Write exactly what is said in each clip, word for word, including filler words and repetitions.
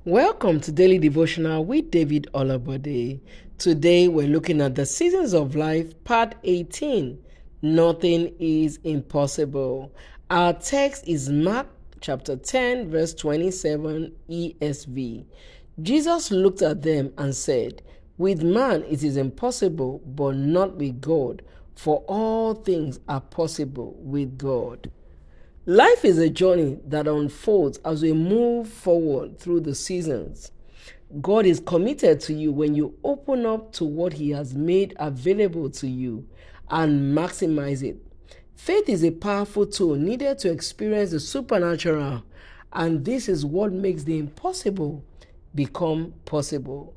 Welcome to Daily Devotional with David Olabode. Today we're looking at the Seasons of Life, Part eighteen. Nothing is impossible. Our text is Mark chapter ten, verse twenty-seven, E S V. Jesus looked at them and said, "With man it is impossible, but not with God, for all things are possible with God." Life is a journey that unfolds as we move forward through the seasons. God is committed to you when you open up to what He has made available to you and maximize it. Faith is a powerful tool needed to experience the supernatural, and this is what makes the impossible become possible.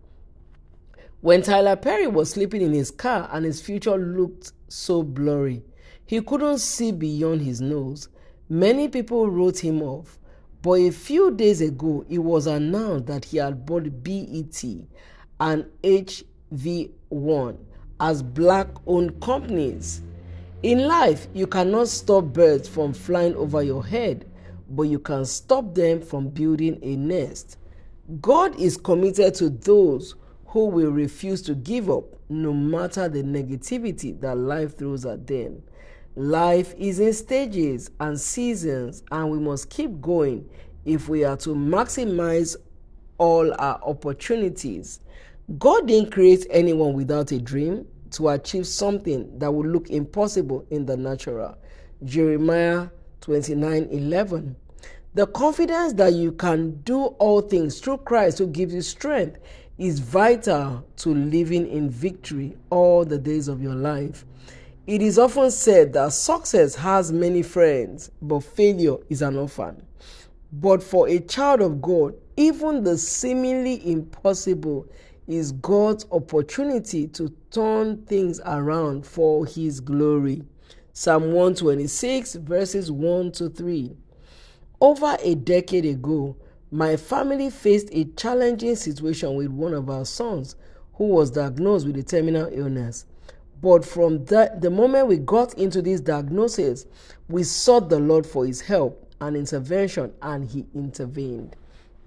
When Tyler Perry was sleeping in his car and his future looked so blurry, he couldn't see beyond his nose. Many people wrote him off, but a few days ago it was announced that he had bought B E T and H V one as black-owned companies. In life, you cannot stop birds from flying over your head, but you can stop them from building a nest. God is committed to those who will refuse to give up, no matter the negativity that life throws at them. Life is in stages and seasons, and we must keep going if we are to maximize all our opportunities. God didn't create anyone without a dream to achieve something that would look impossible in the natural. Jeremiah twenty-nine eleven. The confidence that you can do all things through Christ who gives you strength is vital to living in victory all the days of your life. It is often said that success has many friends, but failure is an orphan. But for a child of God, even the seemingly impossible is God's opportunity to turn things around for His glory. Psalm one twenty-six, verses one to three. Over a decade ago, my family faced a challenging situation with one of our sons who was diagnosed with a terminal illness. But from that, the moment we got into this diagnosis, we sought the Lord for His help and intervention, and He intervened.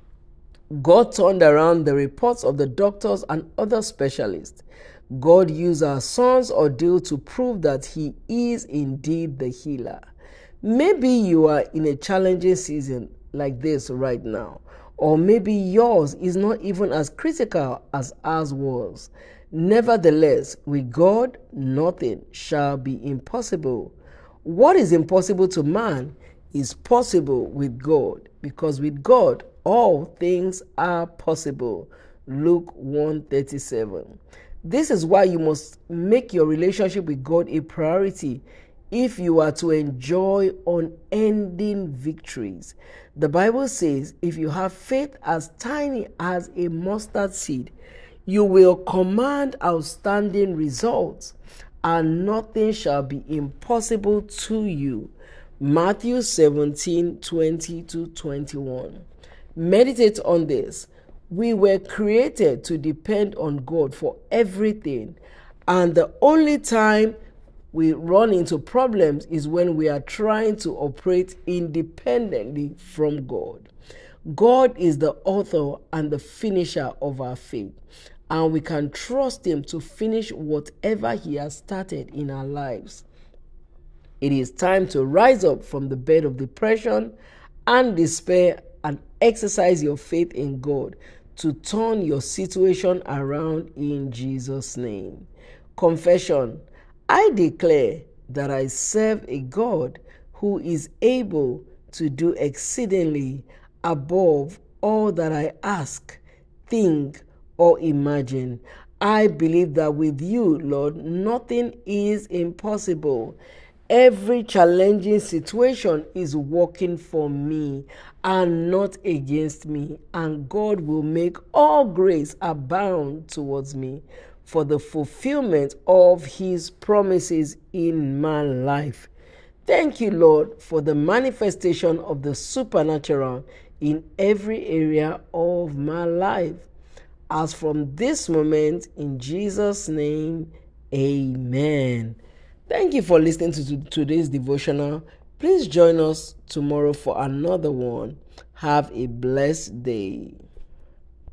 God turned around the reports of the doctors and other specialists. God used our son's ordeal to prove that He is indeed the healer. Maybe you are in a challenging season like this right now, or maybe yours is not even as critical as ours was. Nevertheless, with God, nothing shall be impossible. What is impossible to man is possible with God, because with God, all things are possible. Luke one thirty-seven. This is why you must make your relationship with God a priority if you are to enjoy unending victories. The Bible says, if you have faith as tiny as a mustard seed, you will command outstanding results, and nothing shall be impossible to you. Matthew seventeen, twenty to twenty-one. Meditate on this. We were created to depend on God for everything, and the only time we run into problems is when we are trying to operate independently from God. God is the author and the finisher of our faith, and we can trust Him to finish whatever He has started in our lives. It is time to rise up from the bed of depression and despair and exercise your faith in God to turn your situation around in Jesus' name. Confession: I declare that I serve a God who is able to do exceedingly above all that I ask, think, or imagine. I believe that with you, Lord, nothing is impossible. Every challenging situation is working for me and not against me, and God will make all grace abound towards me for the fulfillment of His promises in my life. Thank you, Lord, for the manifestation of the supernatural in every area of my life. As from this moment, in Jesus' name, amen. Thank you for listening to today's devotional. Please join us tomorrow for another one. Have a blessed day.